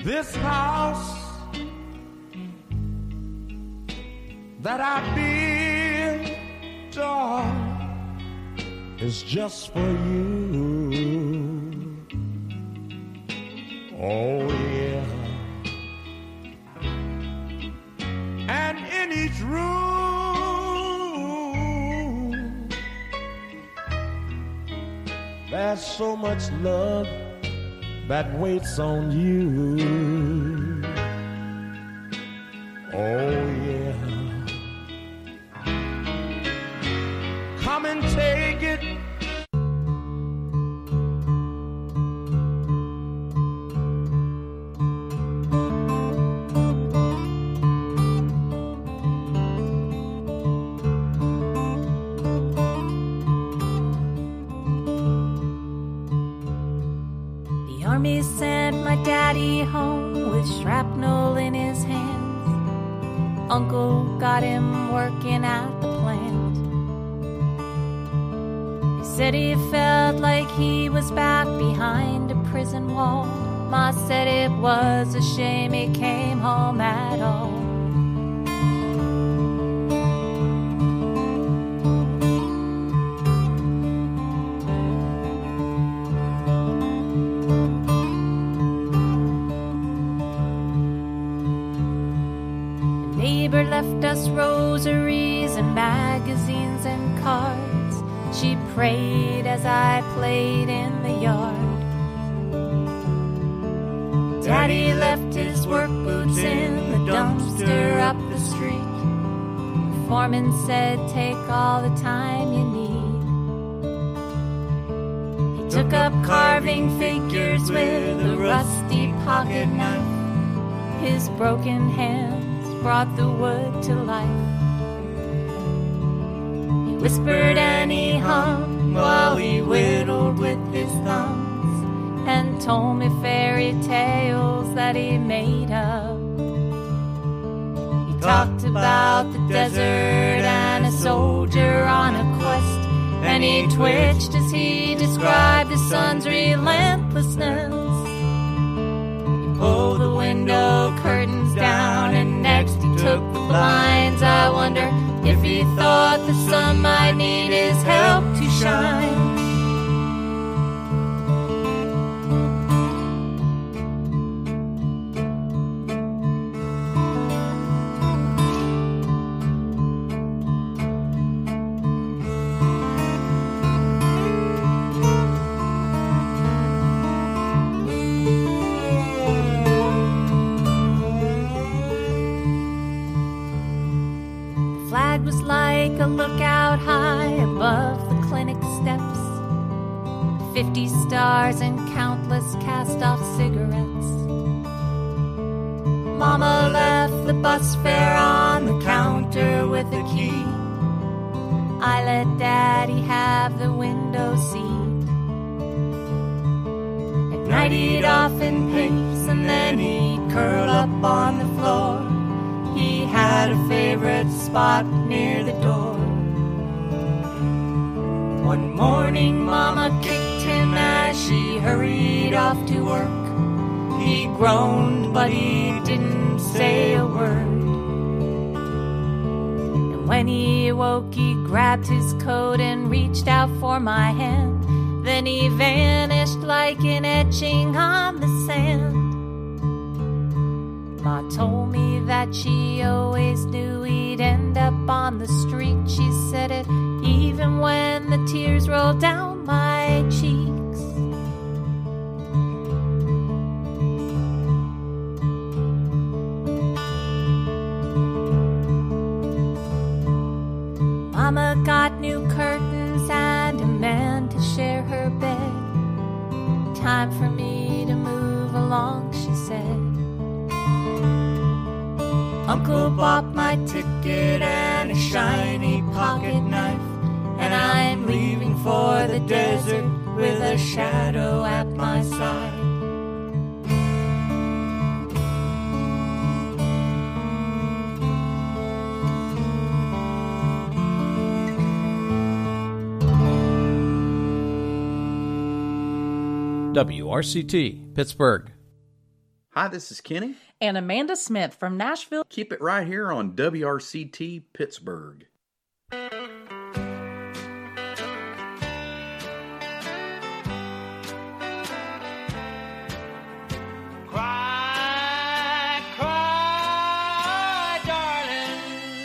This house that I built, is just for you. Oh yeah. And in each room there's so much love that waits on you. Oh yeah. Come and take it. The army sent my daddy home with shrapnel in his hands. Uncle got him working at the plant. He said he felt like he was back behind a prison wall. Ma said it was a shame he came home at all. Neighbor left us rosaries and magazines and cards. She prayed as I played in the yard. Daddy left his work boots in the dumpster up the street. The foreman said, take all the time you need. He took up carving figures with a rusty pocket knife. His broken hands brought the wood to life. He whispered and he hummed while he whittled with his thumbs, and told me fairy tales that he made up. He talked about the desert and a soldier on a quest, and he twitched as he described the sun's relentlessness. He pulled the window curtains down, and next he took the blinds. I wonder if he thought the sun might need his help to shine. Flag was like a lookout high above the clinic steps. 50 stars and countless cast-off cigarettes. Mama left the bus fare on the counter with a key. I let Daddy have the window seat. At night he'd often pace, and then he'd curl up on the floor. He had a favorite spot near the door. One morning Mama kicked him as she hurried off to work. He groaned, but he didn't say a word. And when he awoke, he grabbed his coat and reached out for my hand. Then he vanished like an etching on the sand. Ma told me that she always knew he'd end up on the street. She said it even when the tears rolled down my cheeks. Mama got new curtains and a man to share her bed. Time for me to move along, she said. Uncle bought my ticket and a shiny pocket knife, and I'm leaving for the desert with a shadow at my side. WRCT, Pittsburgh. Hi, this is Kenny. And Amanda Smith from Nashville. Keep it right here on WRCT Pittsburgh. Cry, cry, darling.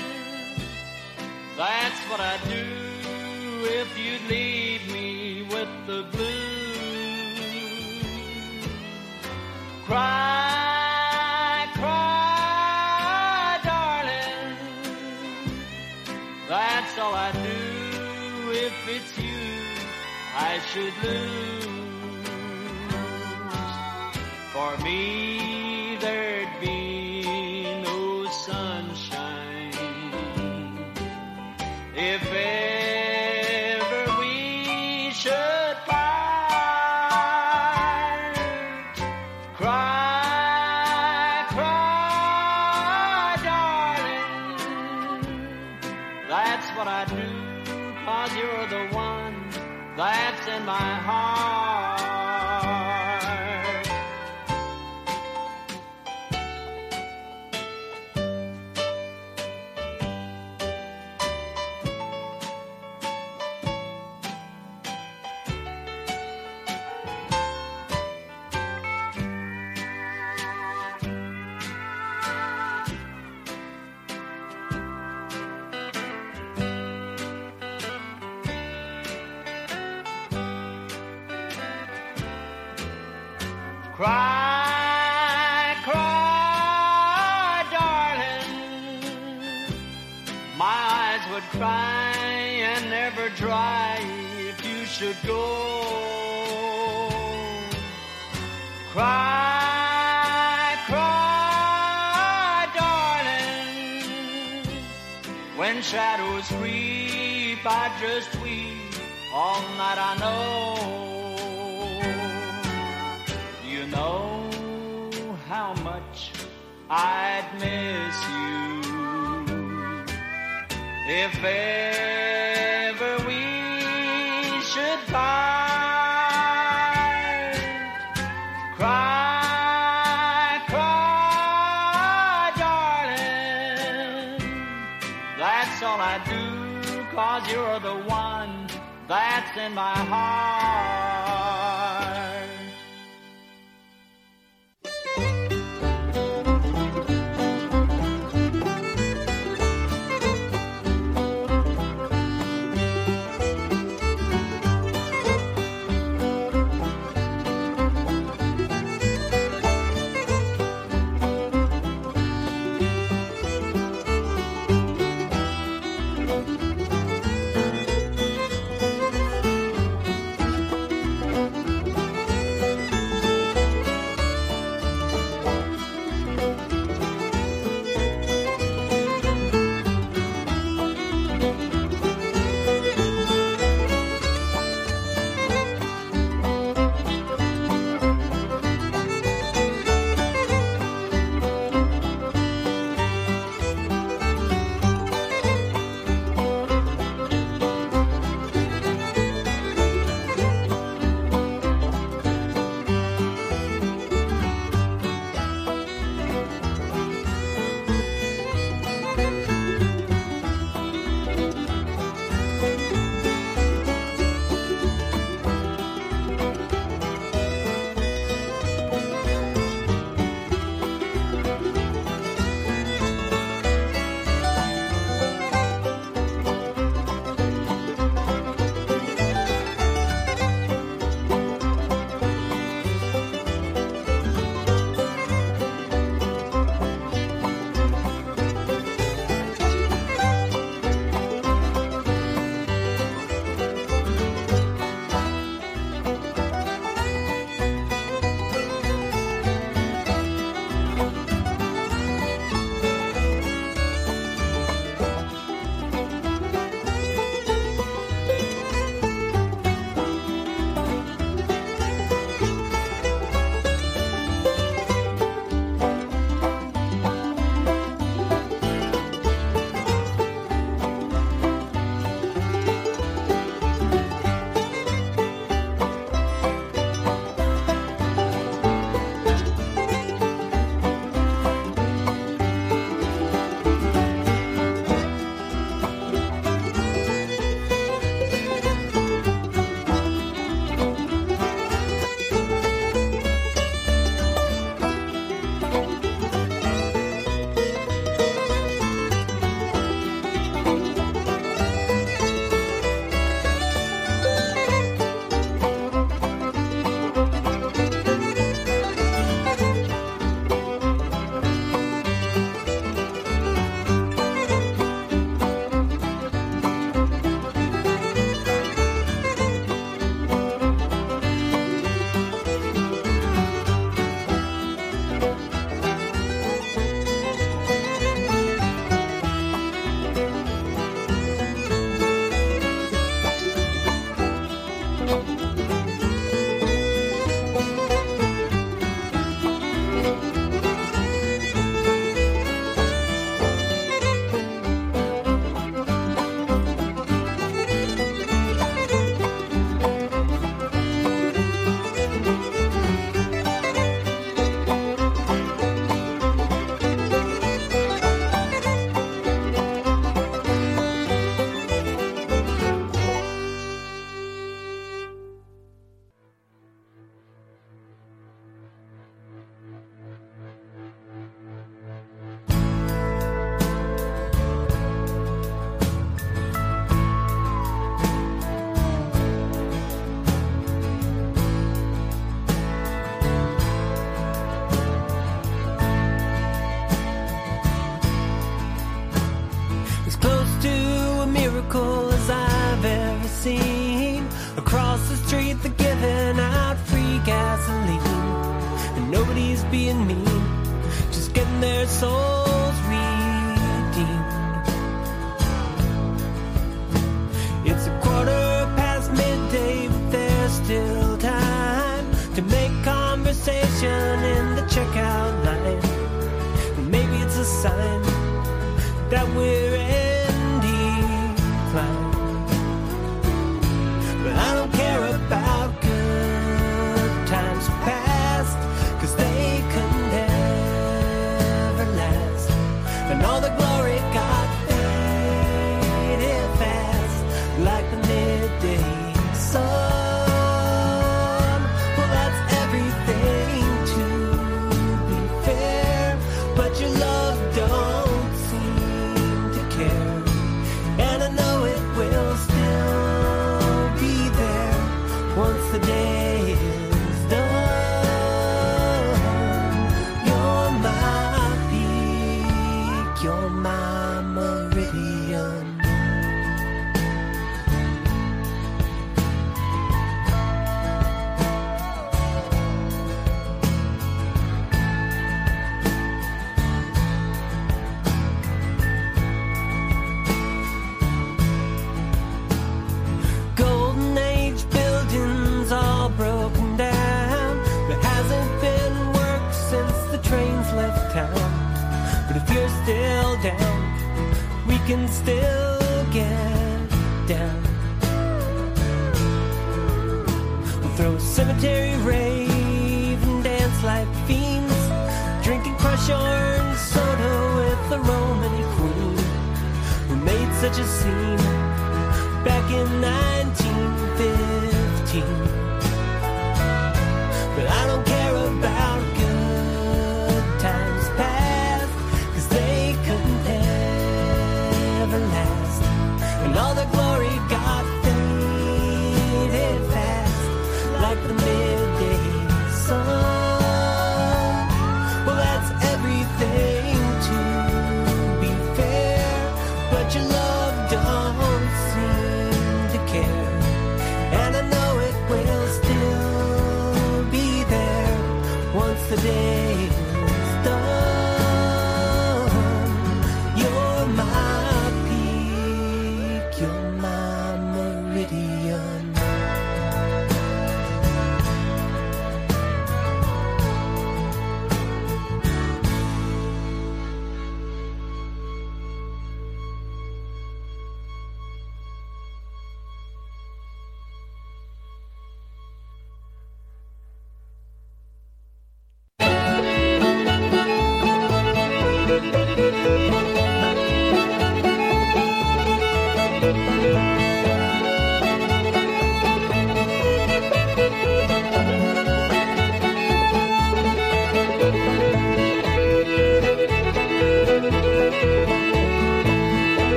That's what I'd do if you'd leave me with the blues. Cry, cry, darling. That's all I do if it's you I should lose. For me, there'd be no sunshine if ever we should part. Cry, cry, darling. That's what I do, 'cause you're the one that's in my heart. Cry, cry, darling. My eyes would cry and never dry if you should go. Cry, cry, darling. When shadows creep, I just weep all night, I know. You know how much I'd miss you if ever we should part. Cry, cry, darling. That's all I do, 'cause you're the one that's in my heart. Across the street they're giving out free gasoline, and nobody's being mean, just getting their souls redeemed. It's midday, but there's still time to make conversation in the checkout line. And maybe it's a sign that we're in decline. But I don't care about good times past, 'cause they could never last. And all the glory got faded fast, like the midday sun. Well, that's everything, to be fair, but your love don't seem to care. And I know it will still be there once the day is done. You're my peak, you're my meridian. But if you're still down, we can still get down. We'll throw a cemetery rave and dance like fiends, drinking crush orange soda with the Romany queen, who made such a scene back in 1915. But I don't care about good times past, 'cause they could never last. And all the glory got faded fast, like the midday sun. Well, that's everything, to be fair, but your love don't seem to care. And I know it will still be there once the day is done. You're my peak, you're my meridian.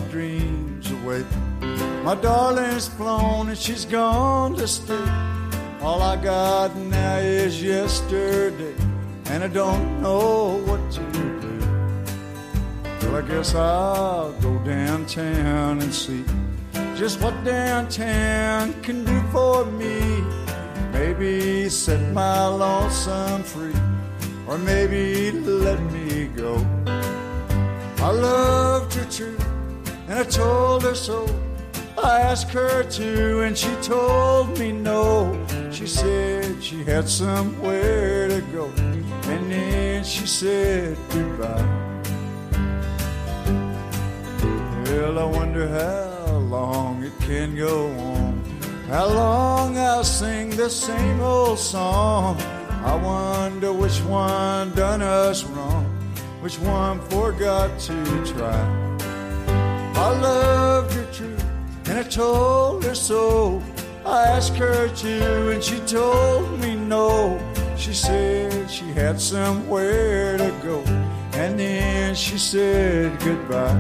dreams away. My darling's flown and she's gone to stay. All I got now is yesterday, and I don't know what to do. Well, I guess I'll go downtown and see just what downtown can do for me. Maybe set my lonesome free, or maybe let me go. I loved her true, and I told her so. I asked her to, and she told me no. She said she had somewhere to go, and then she said goodbye. Well, I wonder how long it can go on, how long I'll sing the same old song. I wonder which one done us wrong, which one forgot to try. I loved her true, and I told her so. I asked her to, and she told me no. She said she had somewhere to go, and then she said goodbye.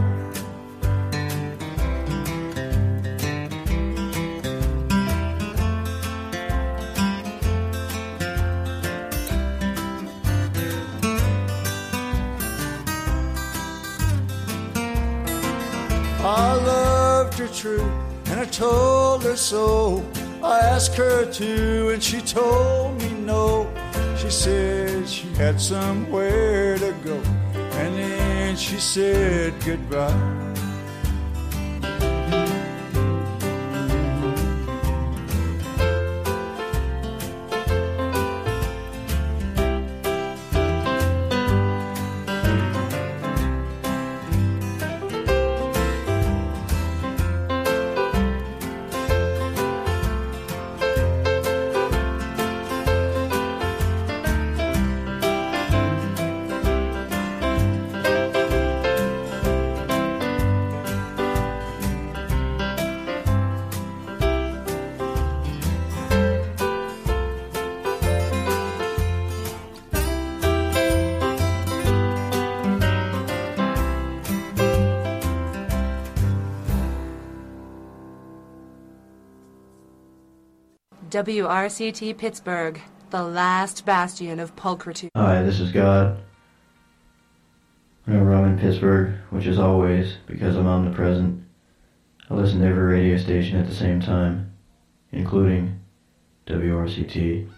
I loved her true, and I told her so. I asked her to, and she told me no. She said she had somewhere to go, and then she said goodbye. WRCT Pittsburgh, the last bastion of pulchritude. Hi, this is God. Whenever I'm in Pittsburgh, which is always because I'm omnipresent, I listen to every radio station at the same time, including WRCT.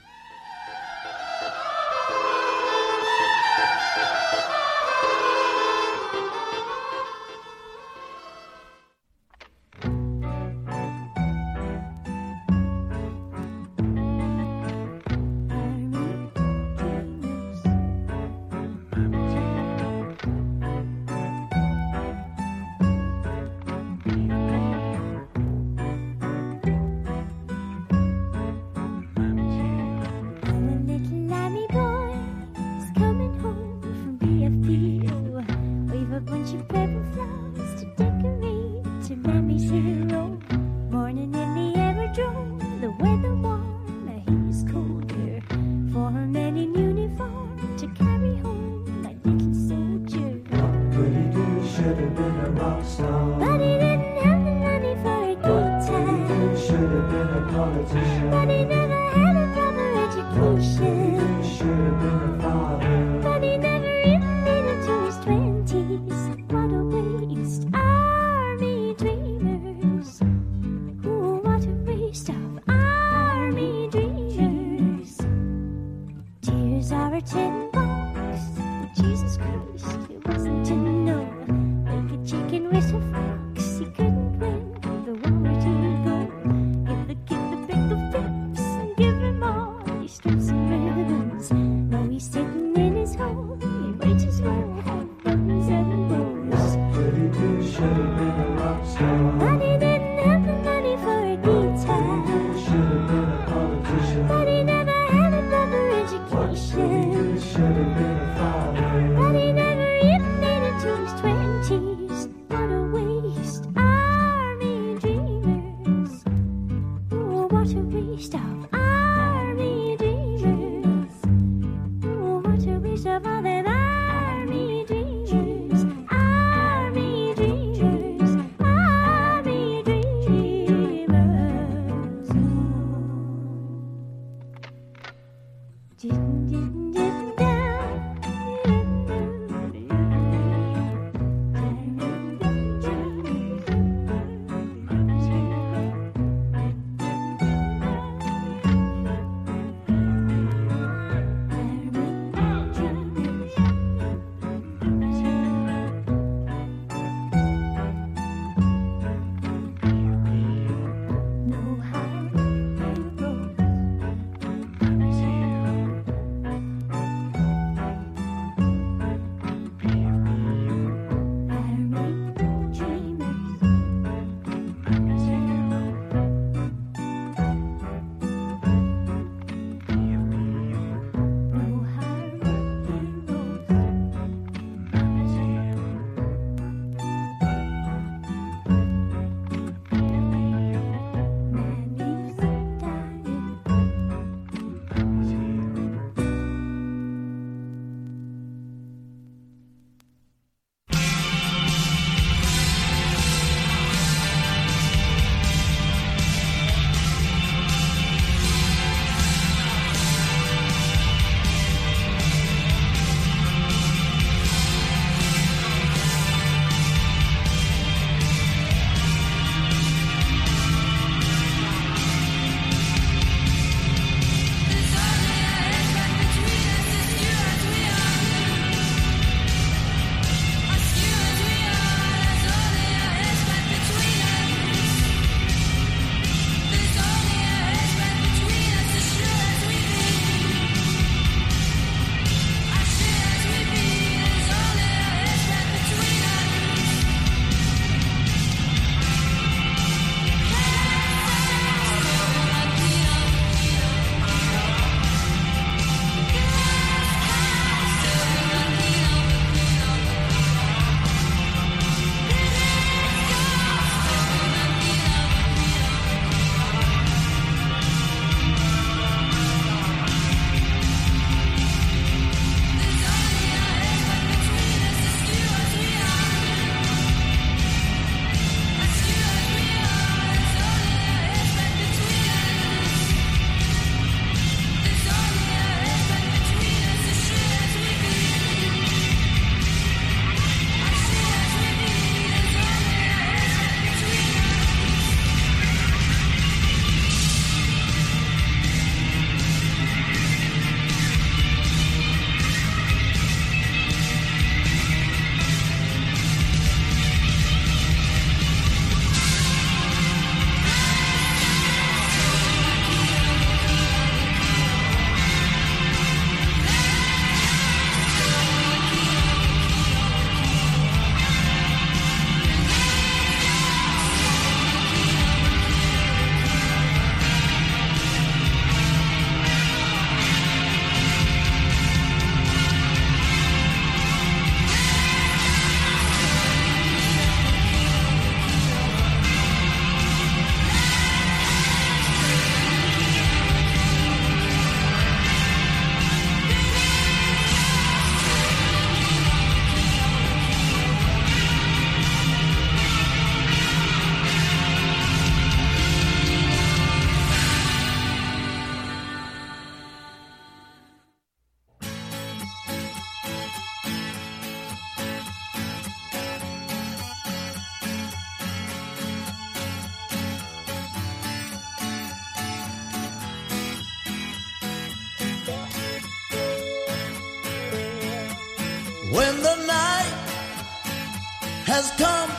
When the night has come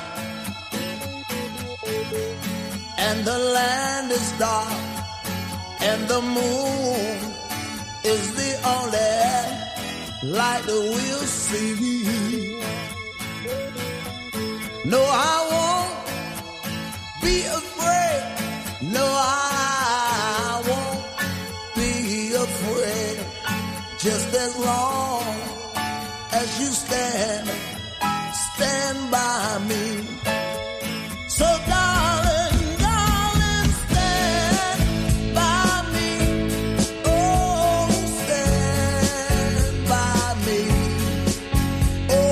and the land is dark and the moon is the only light that we'll see. No, I won't be afraid. No, I won't be afraid. Just as long as you stand by me. So darling, darling, stand by me. Oh, stand by me. Oh,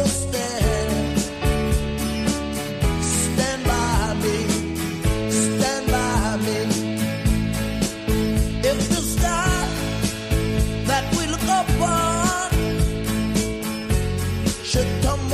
stand by me. Stand by me. If the sky that we look upon should tumble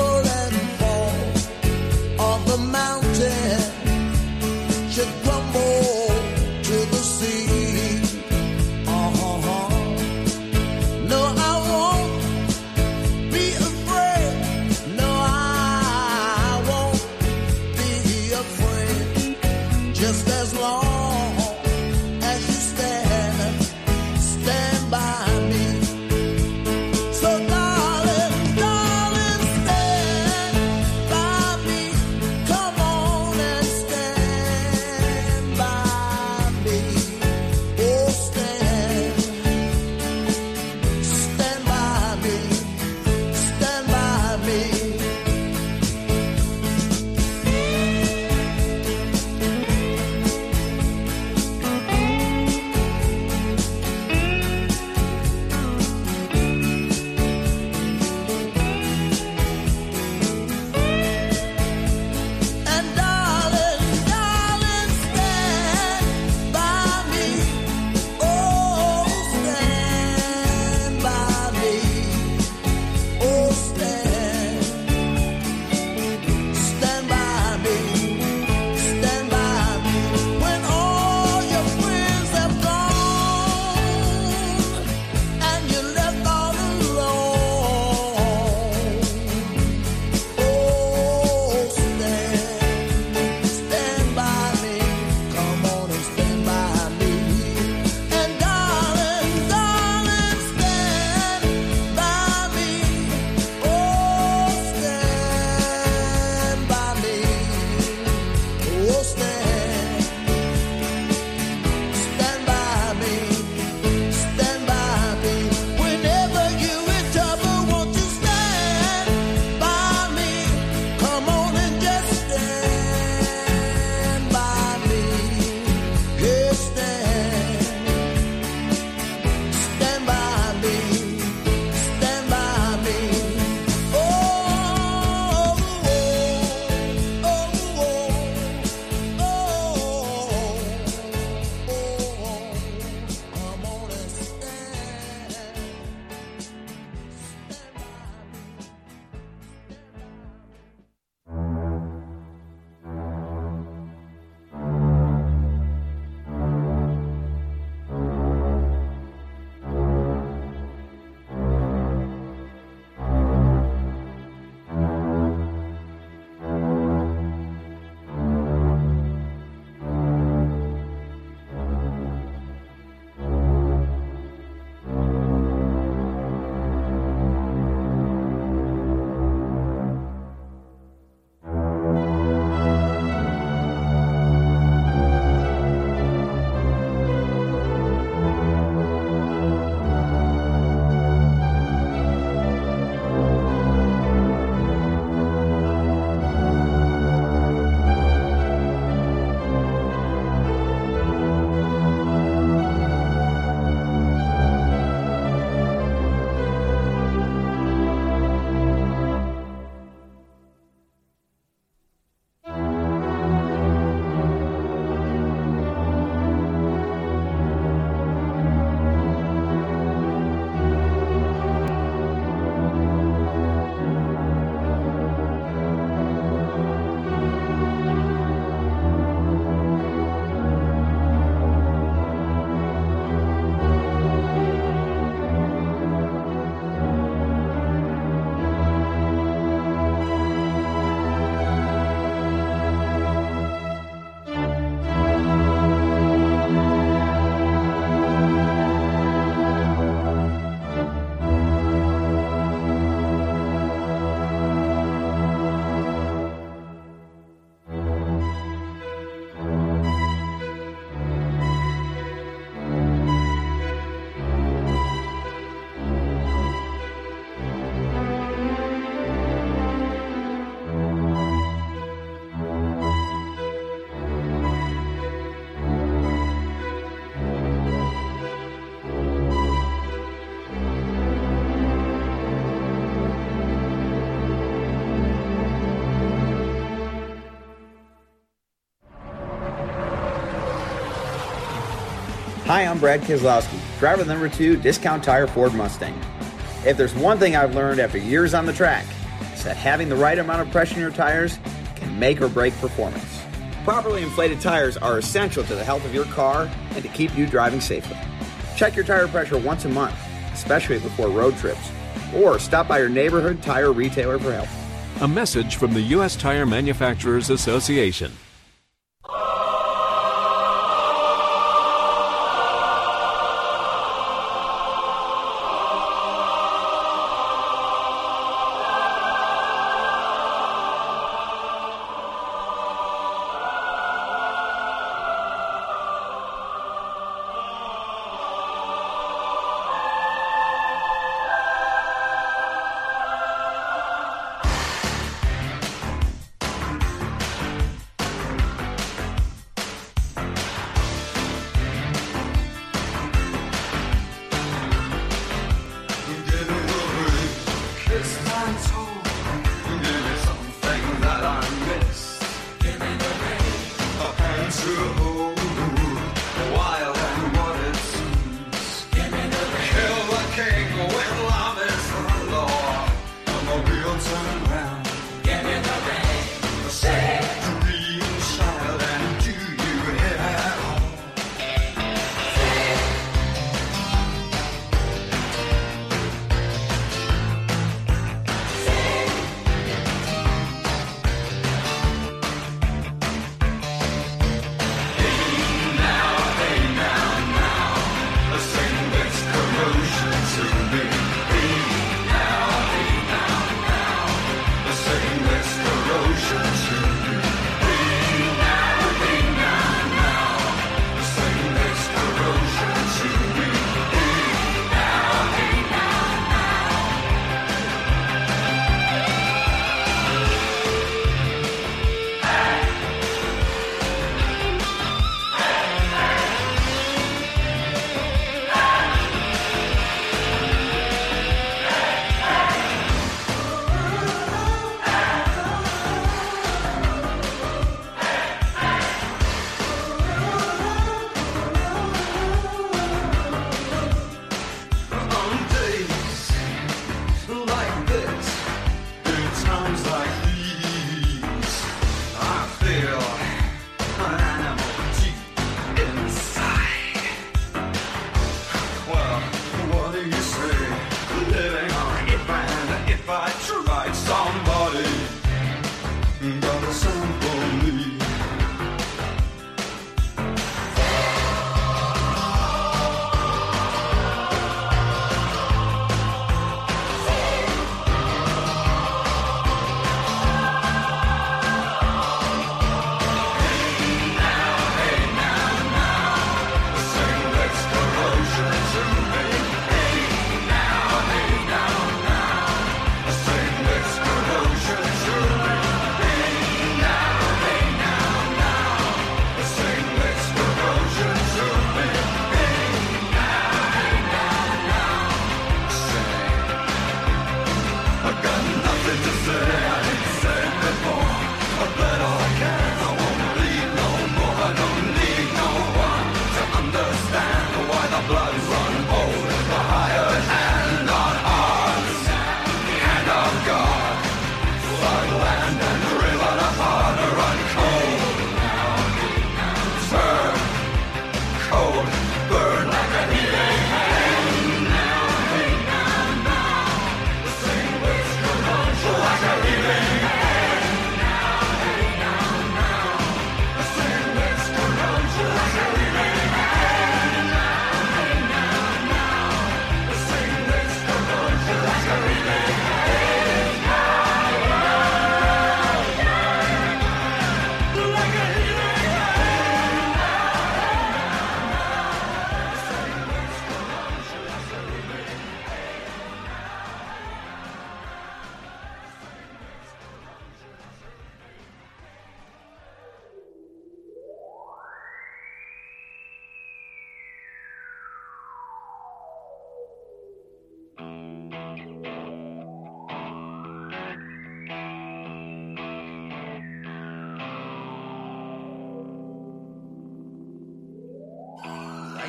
Hi, I'm Brad Keselowski, driver number 2, Discount Tire Ford Mustang. If there's one thing I've learned after years on the track, it's that having the right amount of pressure in your tires can make or break performance. Properly inflated tires are essential to the health of your car and to keep you driving safely. Check your tire pressure once a month, especially before road trips, or stop by your neighborhood tire retailer for help. A message from the U.S. Tire Manufacturers Association.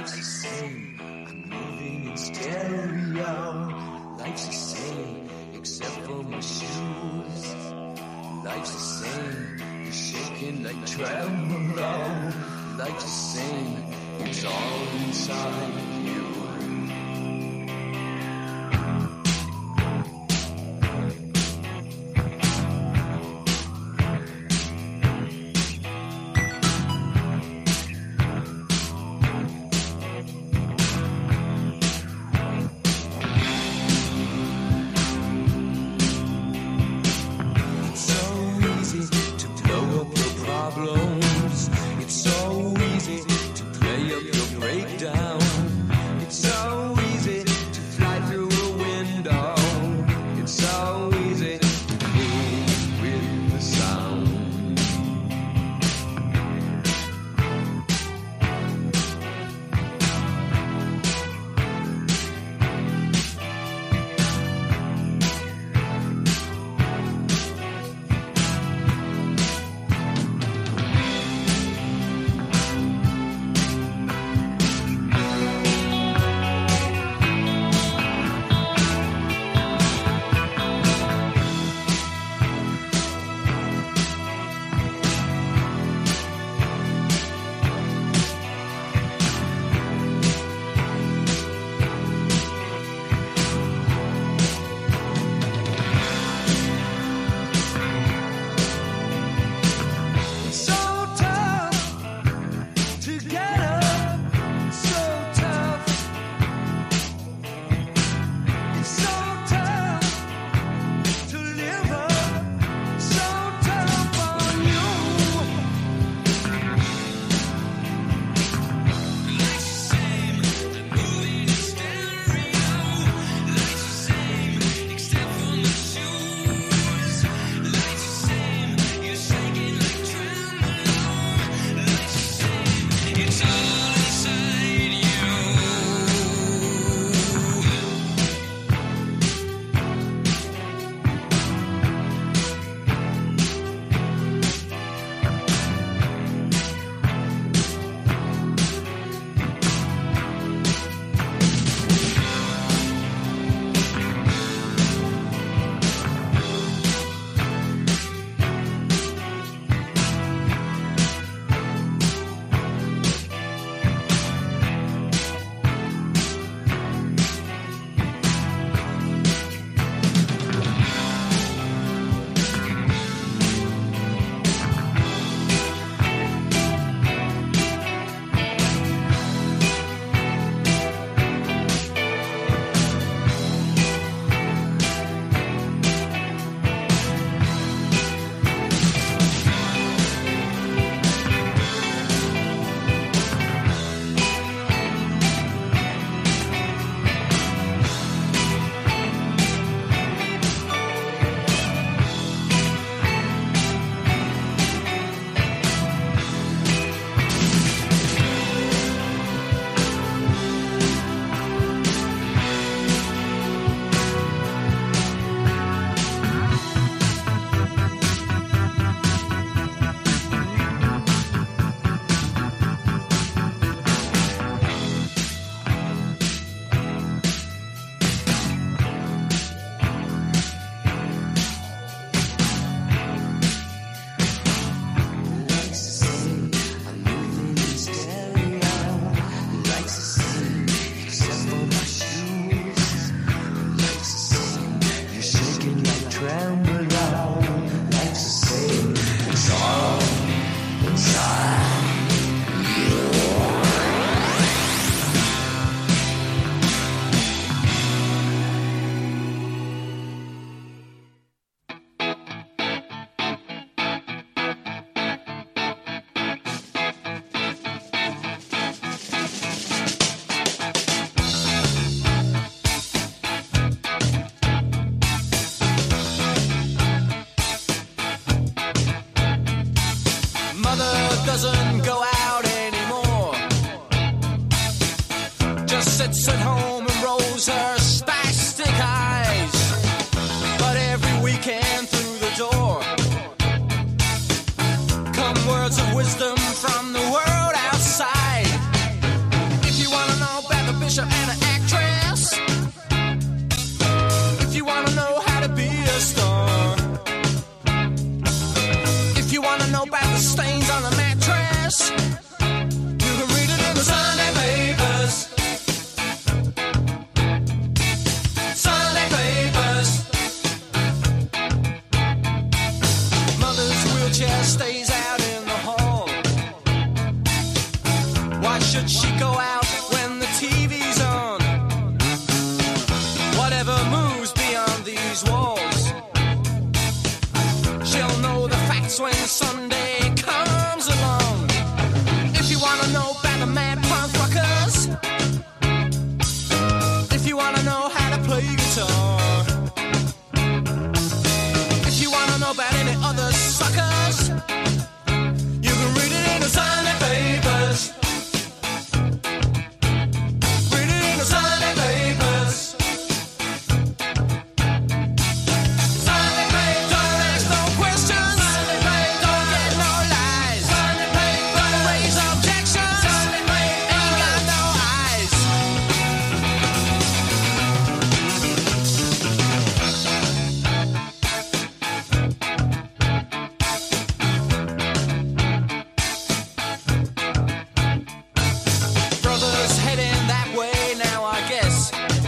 Life's the same, I'm moving in stereo. Life's the same, except for my shoes. Life's the same, you're shaking like tremolo. Life's the same, it's all inside you. doesn't go out anymore. Just sits at home and rolls her spastic eyes. But every weekend through the door come words of wisdom from the world outside. If you want happens when Sunday comes along. If you wanna know about the mad punk rockers, if you wanna know how to play guitar, if you wanna know about any other suckers, you can read it in the Sunday papers. Read it in the Sunday papers. Sunday papers, don't ask no questions. Sunday papers, don't get no lies. Sunday papers, don't raise objections. Sunday papers, ain't got no eyes. Brother's heading that way now, I guess.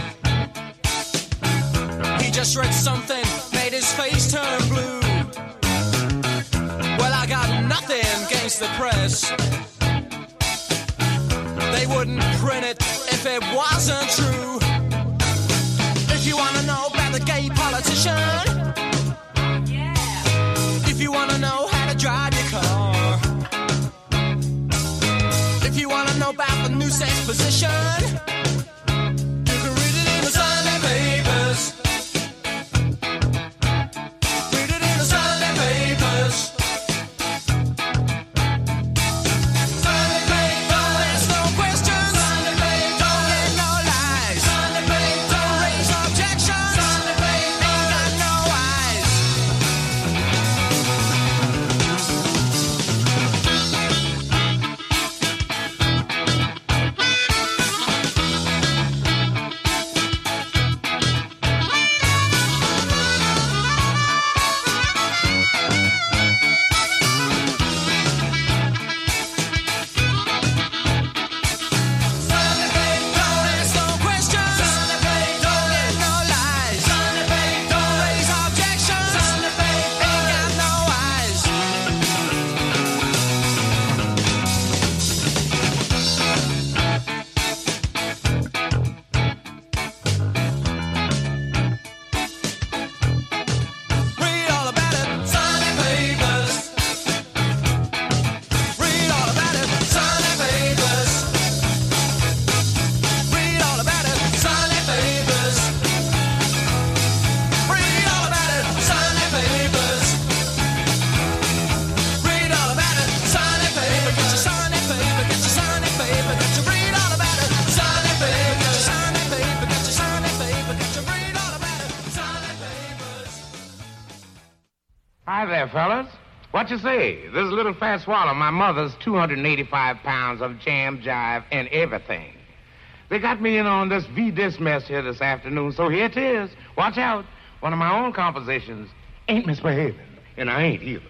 He just read something, made his face turn blue. Well, I got nothing against the press. They wouldn't print it if it wasn't true. If you wanna know about the gay politician, if you wanna know how to drive your car, if you wanna know about the new sex position, you can read it in the Sunday papers. Read it in the Sunday papers. Sunday papers, don't ask no questions. Sunday papers, don't get no lies. Sunday papers, don't raise objections. Sunday papers, ain't got no eyes. Sunday papers, don't ask no questions. Sunday papers, don't get no lies. Sunday papers, don't raise objections. Sunday papers, ain't got no eyes. Read all about it, Sunday papers. Read all about it, Sunday papers. Read all about it, Sunday papers. Read all about it, Sunday papers. Read all about it, Sunday paper. Get your Sunday paper, get your Sunday paper, get your read all about it, Sunday paper. Get your Sunday paper, get your Sunday paper, get your read all about it, Sunday papers. Hi there, fellas. What you say? This is a little fat swallow, my mother's 285 pounds of jam, jive, and everything. They got me in on this V-Dis mess here this afternoon, so here it is. Watch out. One of my own compositions ain't misbehaving, and I ain't either.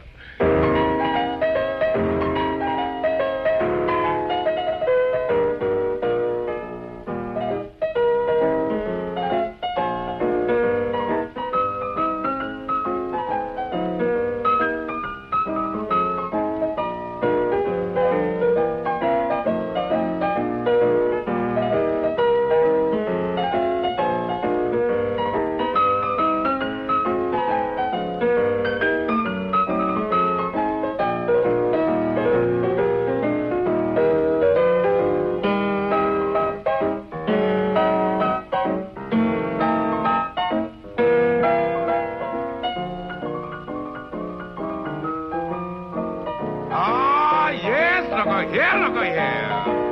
Oh, yes, look here, look here.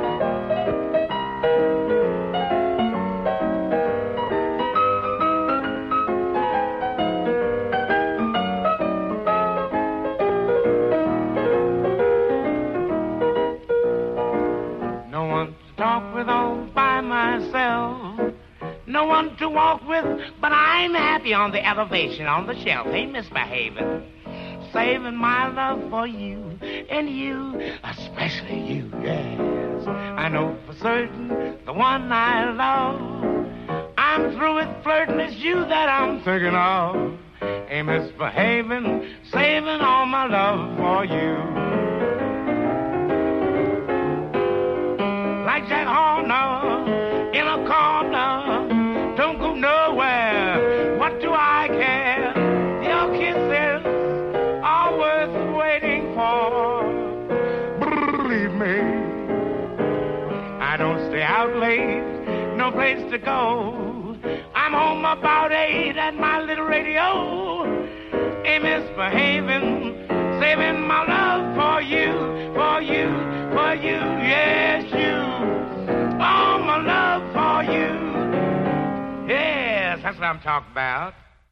No one to talk with all by myself. No one to walk with, but I'm happy on the elevation on the shelf. Ain't misbehaving. Saving my love for you, and you, especially you, yes. I know for certain the one I love. I'm through with flirting, it's you that I'm thinking of. Ain't misbehaving, saving all my love for you. Like Jack Horner in a corner, don't go nowhere. What do I care? Your kisses are worth place to go. I'm home about 8 at my little radio. Ain't misbehaving, saving my love for you, for you, for you, yes, you. All my love for you. Yes, that's what I'm talking about.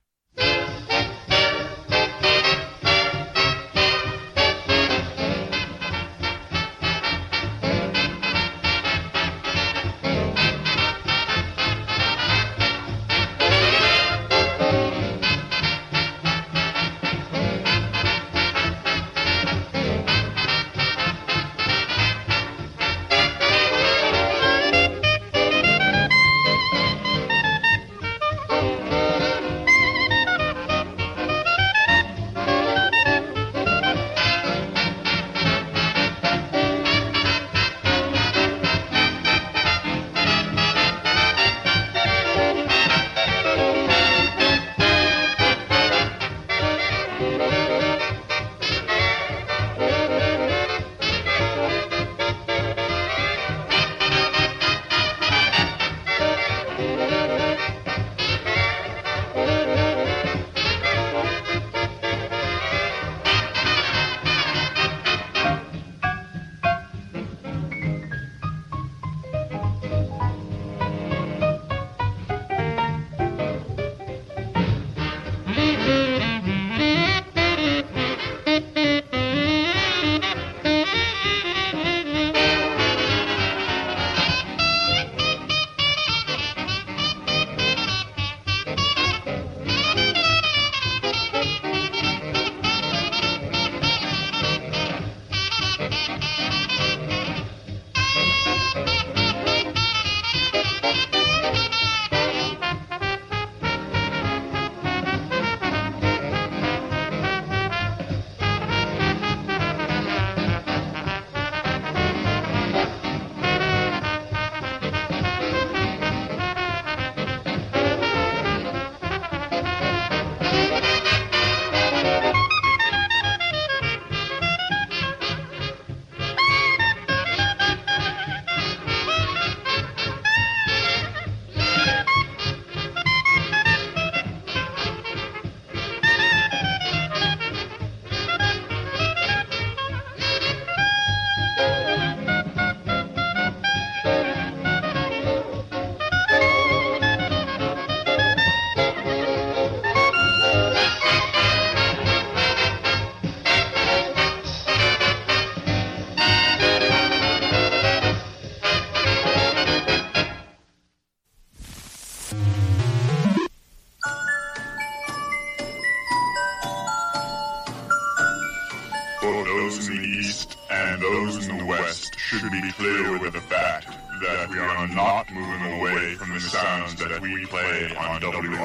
Those in the East and those in the West should be clear with the fact that we are not moving away from the sounds that we play on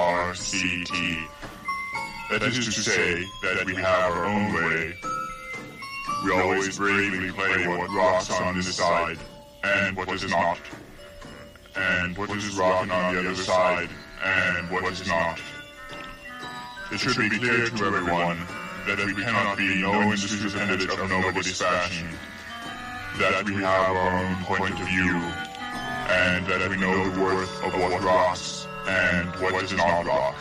WRCT. That is to say that we have our own way. We always bravely play what rocks on this side and what does not, and what is rocking on the other side and what is not. It should be clear to everyone that we cannot be no industry's appendage of nobody's fashion, that we have our own point of view, and that we know the worth of what rocks and what does not rock.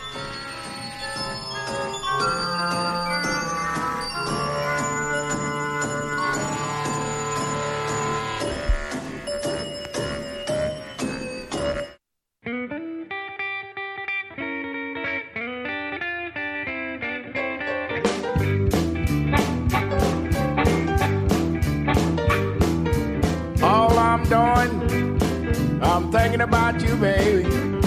I'm thinking about you, baby.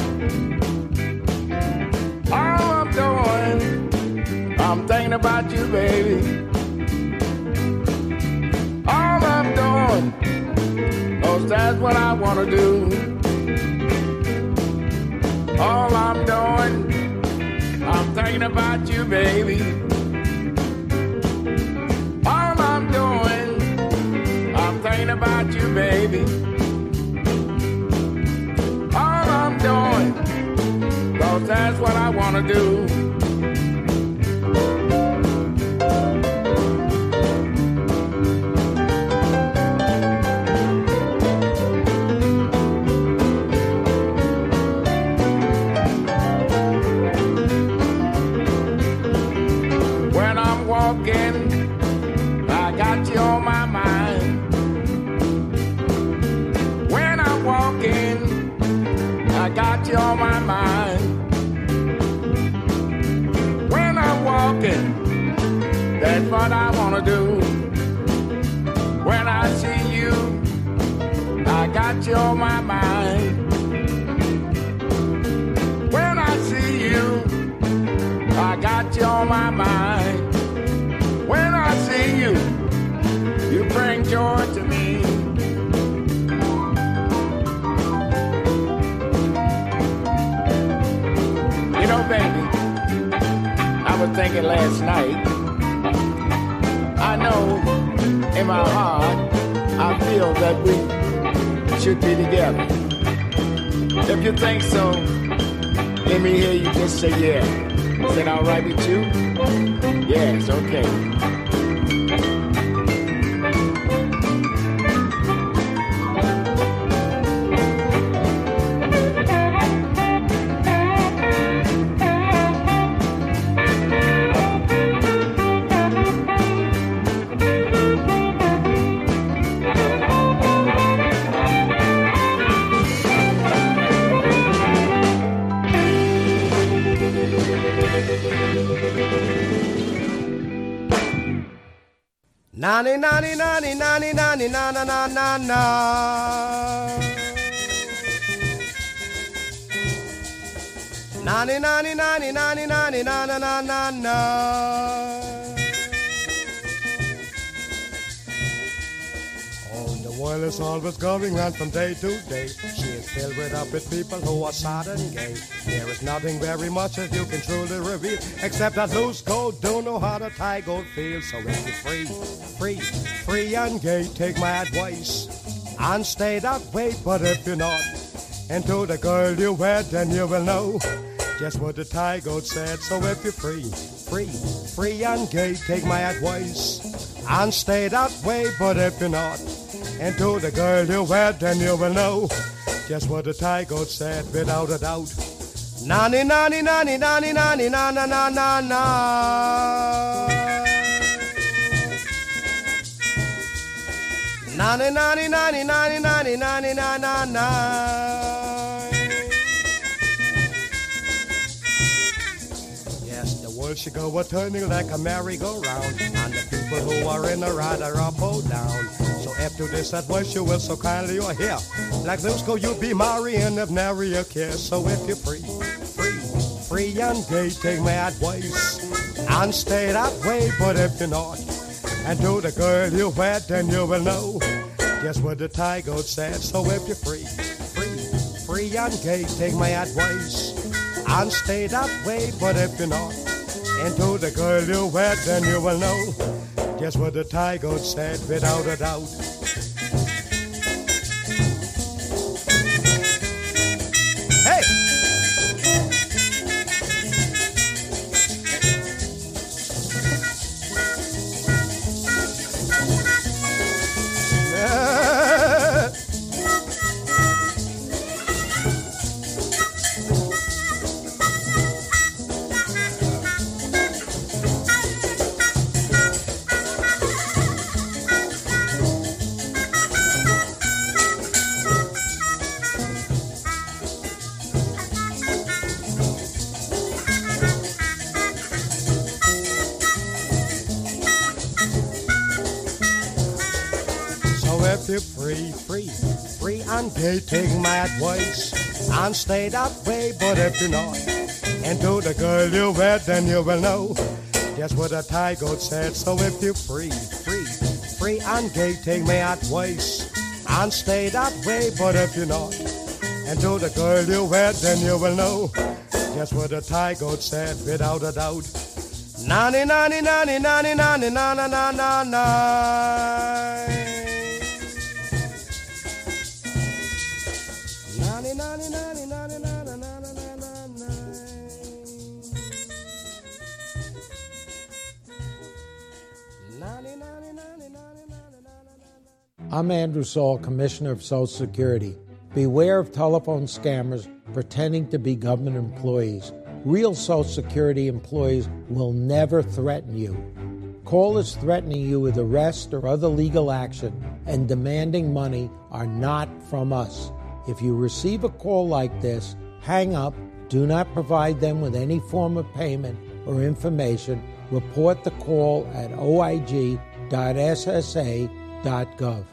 All I'm doing, I'm thinking about you, baby. All I'm doing, 'cause that's what I want to do. All I'm doing, I'm thinking about you, baby. All I'm doing, I'm thinking about you, baby. Doing, 'cause that's what I want to do. walking, I got you on my mind. When I'm walking, I got you on my mind. When I'm walking, that's what I wanna do. When I see you, I got you on my mind. When I see you, I got you on my mind. When I see you, you bring joy to me. You know, baby, I was thinking last night, I know in my heart, I feel that we should be together. If you think so, let me hear you just say yeah. Is that all right with you? Yes, okay. Nani nani nani nani nani na na na na na. Nani nani nani nani nani na na na na na. The world is always going on from day to day. She is filled with people who are sad and gay. There is nothing very much that you can truly reveal, except that loose gold don't know how to tie gold feels. So if you're free and gay, take my advice and stay that way. But if you're not, and to the girl you wed, then you will know just what the tie goat said. So if you're free and gay, take my advice and stay that way. But if you're not, and to the girl you wed, then you will know just what the tie goat said without a doubt. Nani nani nani nani nani na na na na na. Nani nani nani nani nani nani na na na. Yes, the world should go a turning like a merry-go-round, and the people who are in a ride are up or down. So after this advice you will so kindly or hear, like those go you be married and have nary a care. So if you're free and gay, take my advice and stay that way. But if you're not, and to the girl you wed, then you will know just what the tie goat said. So if you're free and gay, take my advice and stay that way. But if you're not, and to the girl you wed, then you will know just what the tie goat said without a doubt. Hey! If you're free and gay, take my advice and stay that way. But if you're not, and to the girl you wed, then you will know just what the tie goat said. So if you're free and gay, take my advice and stay that way. But if you're not, and to the girl you wed, then you will know just what the tie goat said without a doubt. Nani nani nani nani nani na na na na na. Nani nani nani nani na na na na na na. Nani nani nani nani nani na. I'm Andrew Saul, Commissioner of Social Security. Beware of telephone scammers pretending to be government employees. Real Social Security employees will never threaten you. Callers threatening you with arrest or other legal action and demanding money are not from us. If you receive a call like this, hang up, do not provide them with any form of payment or information. Report the call at oig.ssa.gov.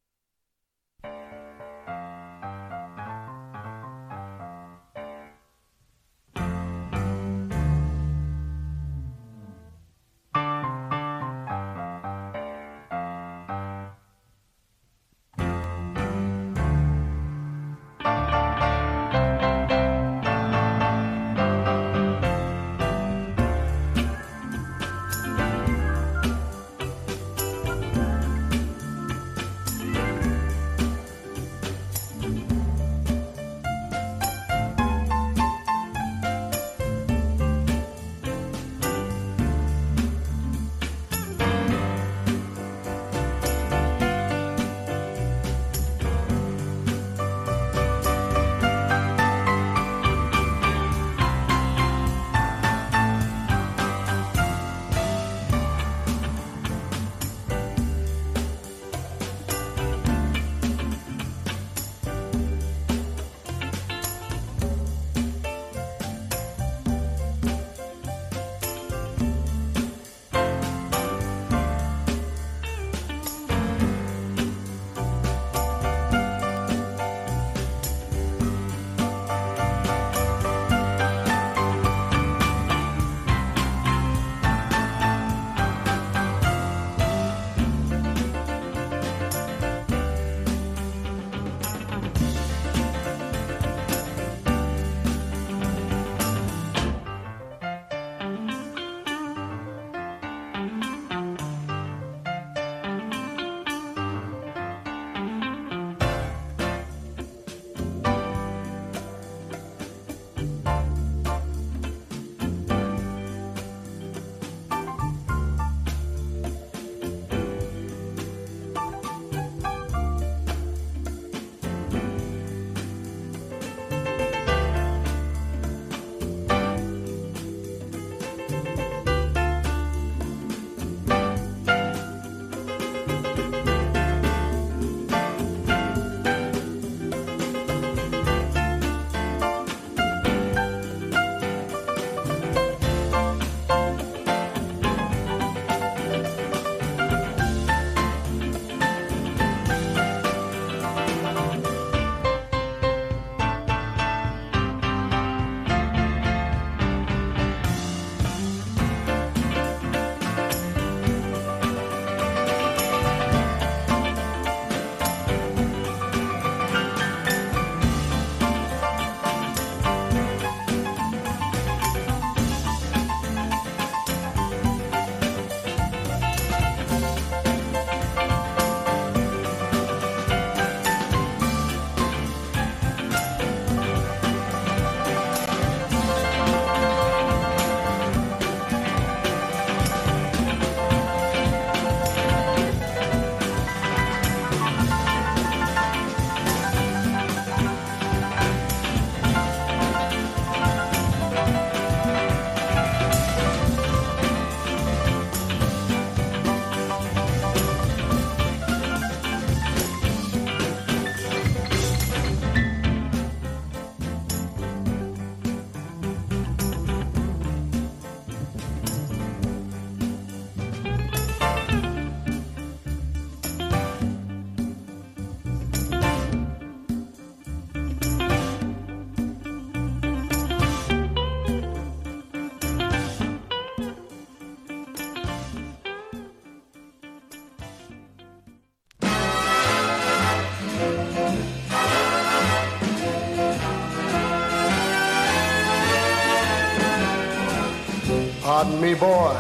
Pardon me, boy,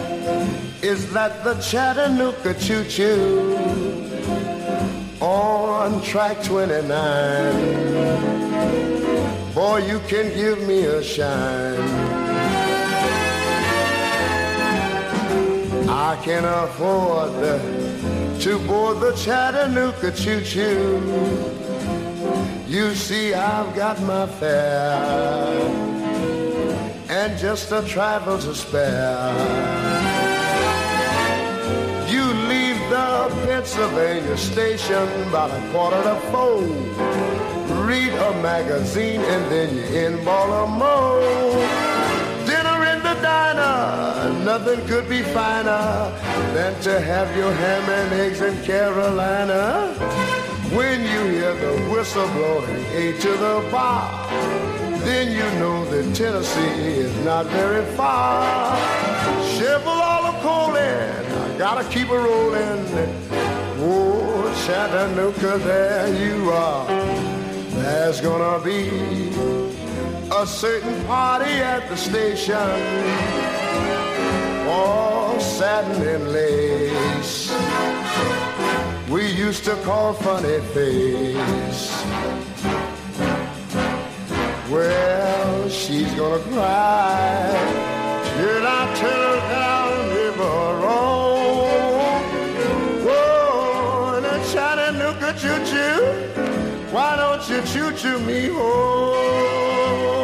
is that the Chattanooga choo-choo on track 29? Boy, you can give me a shine. I can afford to board the Chattanooga choo-choo. You see, I've got my fare and just a trifle to spare. Pennsylvania station about 3:45. Read a magazine and then you're in Baltimore. Dinner in the diner, nothing could be finer than to have your ham and eggs in Carolina. When you hear the whistle blowing A to the bar, then you know that Tennessee is not very far. Shovel all the coal in, I gotta keep it rolling. Oh, Chattanooga, there you are. There's gonna be a certain party at the station, all satin and lace. We used to call Funny Face. Well, she's gonna cry till I tell her that I'll never wrong. Whoa, the Chattanooga choo-choo, why don't you choo-choo me home?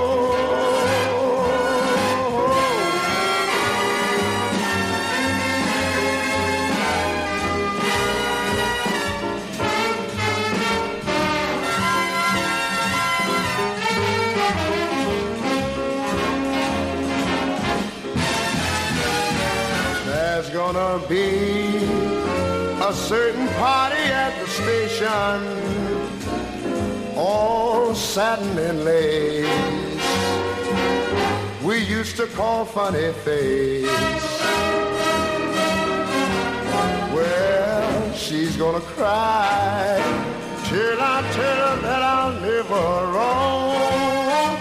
There's gonna be a certain party at the station, all satin and lace. We used to call Funny Face. Well, she's gonna cry till I tell her that I'll never wrong.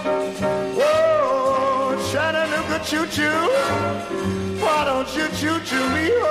Whoa, Chattanooga choo-choo, why don't you choo-choo me home?